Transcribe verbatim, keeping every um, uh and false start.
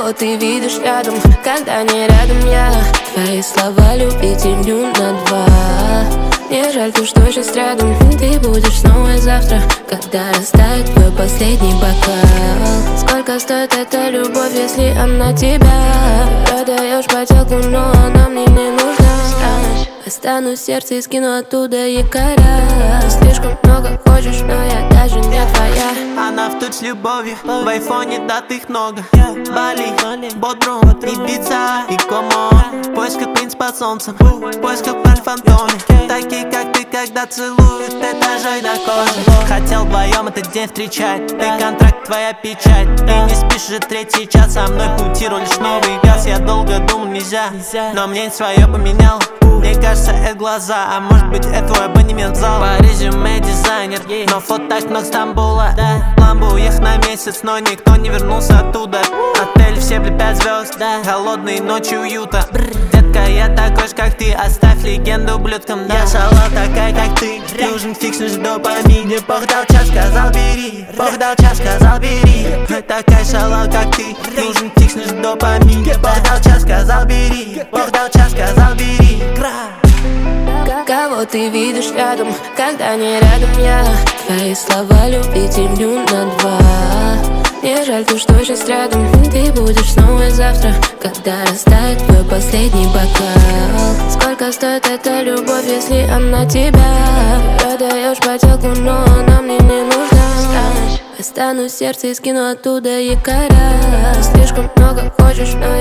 Кого ты видишь рядом, когда не рядом я? Твои слова любви делю на два. Мне жаль, то, что сейчас рядом. Ты будешь снова завтра, когда растает твой последний бокал. Сколько стоит эта любовь, если она тебя? Продаешь поделку, но она мне не нужна. Останусь в сердце и скину оттуда якоря. Слишком много хочешь, но я даже не твоя. Она в тут с любовью, в айфоне дат их много. Бали, Бодрум, Ибица и Комон. В поисках принц под солнцем, в поисках пар в фантоме. Такие, как ты, когда целуют этажей до кожи. Хотел вдвоем этот день встречать. Ты контракт, твоя печать. Ты не спишь же третий час, со мной пути лишь новый газ. Я долго думал, нельзя, но мнение свое поменял. Мне кажется, это глаза, а может быть, это твой абонемент в зал. По резюме дизайнер, но фоток много Стамбула. Ламбу уехал на месяц, но никто не вернулся оттуда. Отель все при пять звезд, холодные ночи уюта. Детка, я такой же, как ты, оставь легенду ублюдкам. Я шала такая, как ты, нужен фикснешь допамине. Бог дал час, сказал бери, Бог дал час, сказал бери. Такая шала, как ты, нужен фикснешь допамине. Бог дал час, сказал бери, Бог дал час, сказал бери. Кого ты видишь рядом, когда не рядом я? Твои слова любви делю на два. Мне жаль, то, что сейчас рядом. Ты будешь снова завтра, когда растает твой последний бокал. Сколько стоит эта любовь, если она тебя? Продаешь поделку, но она мне не нужна. Останусь в сердце и скину оттуда якоря. Слишком много хочешь, но